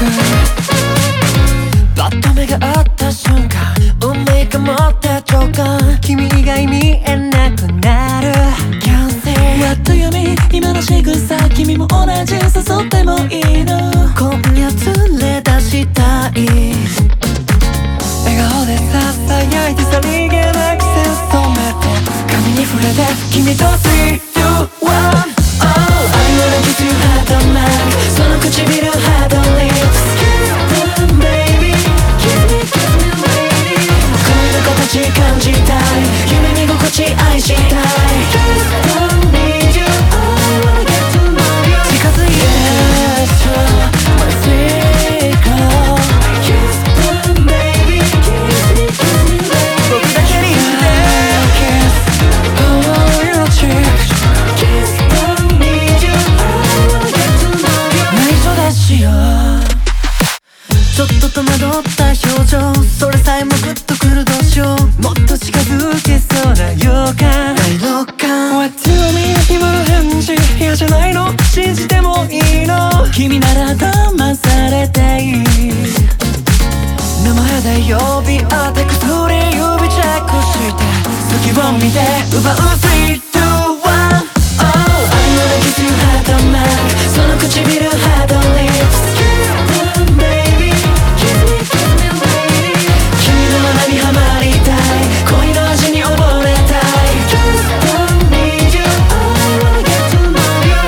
バッと目が合った瞬間運命が持った直感君以外見えなくなる Can't say What do you mean 今の仕草君も同じ誘ってもいいの今夜連れ出したい笑顔で囁いてさりげなく線染めて髪に触れて君と 3, 2, 1 Oh I wanna kiss you hard on mine その唇 hard on lips Kiss them baby Kiss me kiss me lady 恋の形感じたい夢見心地愛したい Kiss them need you I wanna get to know you 近づいて Yes my sweet girl Kiss them baby Kiss me kiss me lady 僕だけにして Kiss all your cheeks Kiss them need you I wanna get to know you 内緒だしよちょっと戸惑った表情それさえもグッとくるどうしようもっと近づけそうな予感第六感 What do you mean 今の返事嫌じゃないの信じてもいいの君なら騙されていい名前で呼び合って薬指チェックして隙を見て奪う3, 2, 1 Oh I wanna kiss you hard on mine その唇 hard on lips Kiss them baby Kiss me kiss me lady 君のままにハマりたい恋の味に溺れたい Kiss them need you I wanna get to know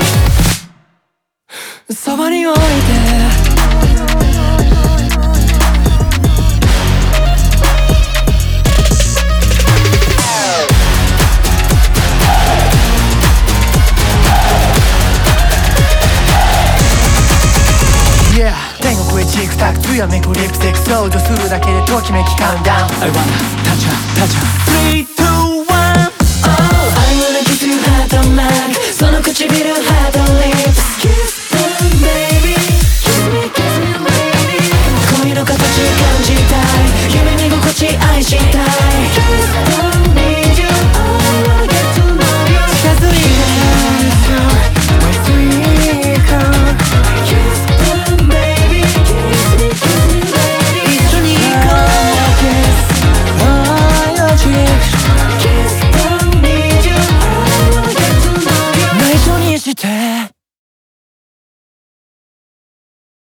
you そばに置いて天国へチクタクつやめくリップセック想像するだけでときめきカウントダウン I wanna touch her touch her